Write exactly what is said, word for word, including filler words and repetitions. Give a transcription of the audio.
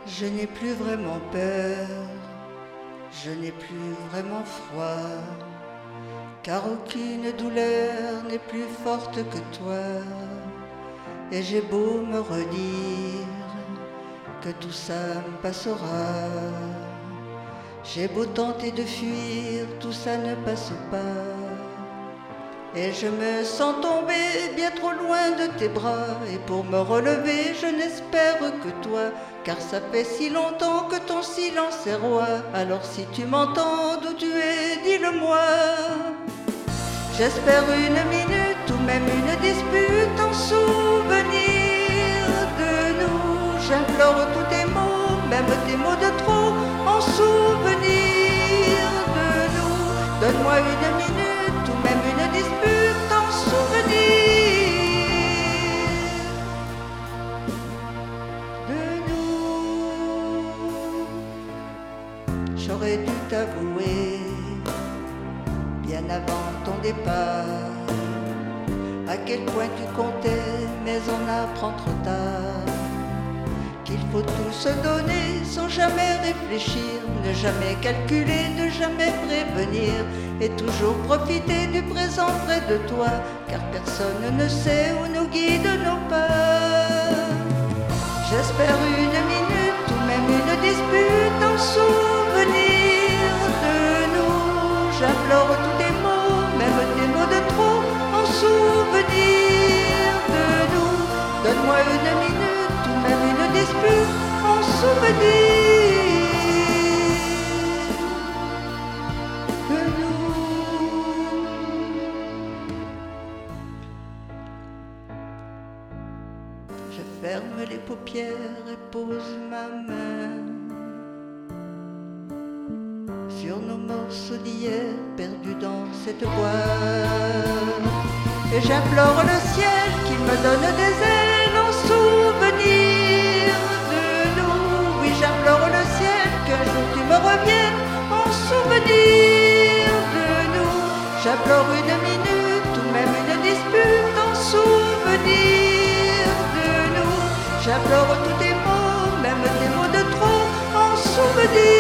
Je n'ai plus vraiment peur, je n'ai plus vraiment froid, car aucune douleur n'est plus forte que toi. Et j'ai beau me redire que tout ça me passera, j'ai beau tenter de fuir, tout ça ne passe pas. Et je me sens tomber bien trop loin de tes bras, et pour me relever je n'espère que toi, car ça fait si longtemps que ton silence est roi. Alors si tu m'entends d'où tu es, dis-le-moi. J'espère une minute ou même une dispute en souvenir de nous. J'implore tous tes mots, même tes mots de trop, en souvenir de nous. Donne-moi une minute ou même une dispute en souvenir de nous. J'aurais dû t'avouer bien avant ton départ à quel point tu comptais, mais on apprend trop tard qu'il faut tout se donner sans jamais réfléchir, ne jamais calculer, ne jamais prévenir, et toujours profiter du présent près de toi, car personne ne sait où nous guident nos pas. J'espère une minute ou même une dispute en souvenir de nous. J'implore tous tes mots, même tes mots de trop, en souvenir de nous. Donne-moi une minute ou même une dispute en souvenir de nous. Je ferme les paupières et pose ma main sur nos morceaux d'hier perdus dans cette boîte. Et j'implore le ciel qu'il me donne des ailes en souvenir de nous. Oui, j'implore le ciel qu'un jour tu me reviennes en souvenir de nous. J'implore une minute ou même une dispute en souvenir de nous. J'implore tous tes mots, même tes mots de trop, en souvenir